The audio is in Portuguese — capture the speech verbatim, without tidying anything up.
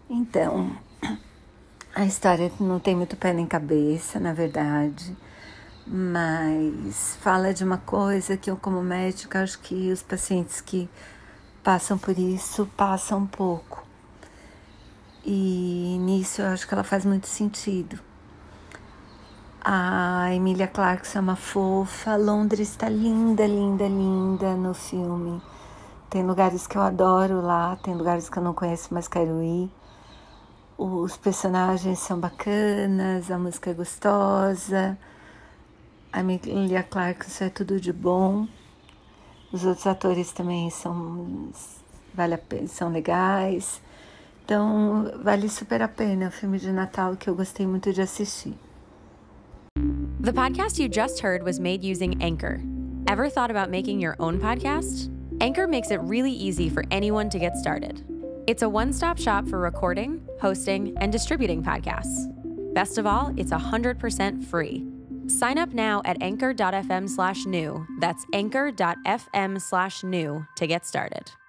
Então, a história não tem muito pé nem cabeça, na verdade, mas fala de uma coisa que eu, como médica, acho que os pacientes que passam por isso passam um pouco. E nisso eu acho que ela faz muito sentido. A Emilia Clarke é uma fofa, Londres está linda, linda, linda no filme. Tem lugares que eu adoro lá, tem lugares que eu não conheço, mas quero ir. Os personagens são bacanas, a música é gostosa. A Emilia Clarke, isso é tudo de bom. Os outros atores também são, vale a pena, são legais. Então, vale super a pena. É um filme de Natal que eu gostei muito de assistir. The podcast you just heard was made using Anchor. Ever thought about making your own podcast? Anchor makes it really easy for anyone to get started. It's a one-stop shop for recording, hosting, and distributing podcasts. Best of all, it's one hundred percent free. Sign up now at anchor.fm slash new. That's anchor.fm slash new to get started.